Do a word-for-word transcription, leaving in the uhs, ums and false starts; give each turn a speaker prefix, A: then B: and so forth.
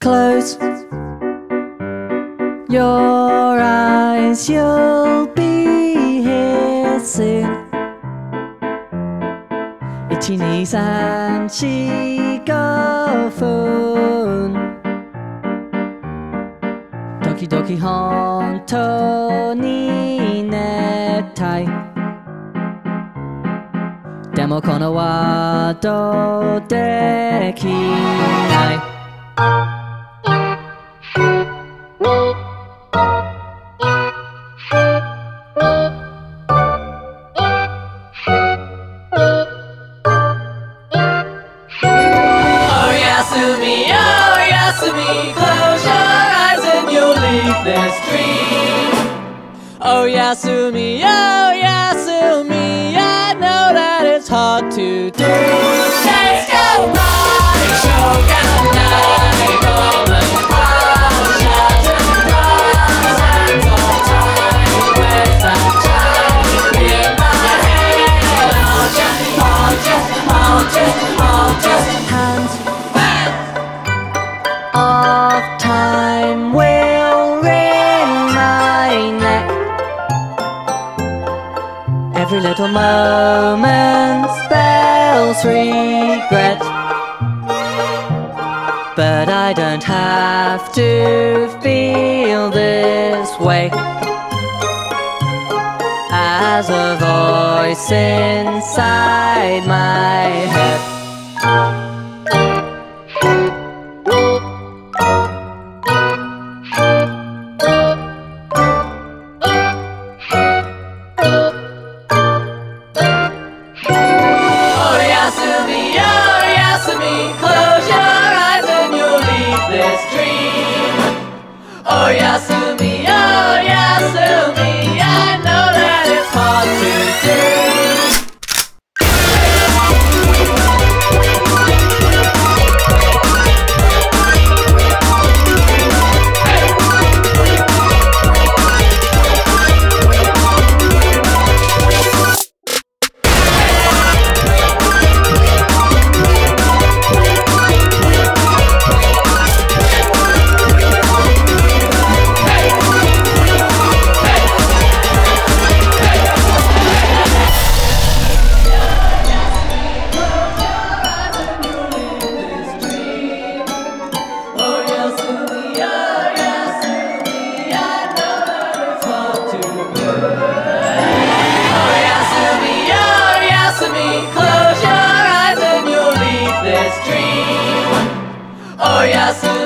A: Close your eyes, you'll be here soon。いちにさんしごふん時々本当に寝たい。でもこのワードできない。
B: Close your eyes and you'll leave this dream. Oh Yasumi, oh Yasumi, I know that it's hard to do. Let's go party, shotgun night, golden crown, shattered glass, hands all tied with that child in my head. I'll just, I'll just, I'll just, I'll just
A: hands of time will wring my neck. Every little moment spells regret, but I don't have to feel this way. As a voice inside my head
B: Oh Yasumi, oh Yasumi, I know that it's hard to do. Close your eyes and you'll leave this dream. Oh Yasumi.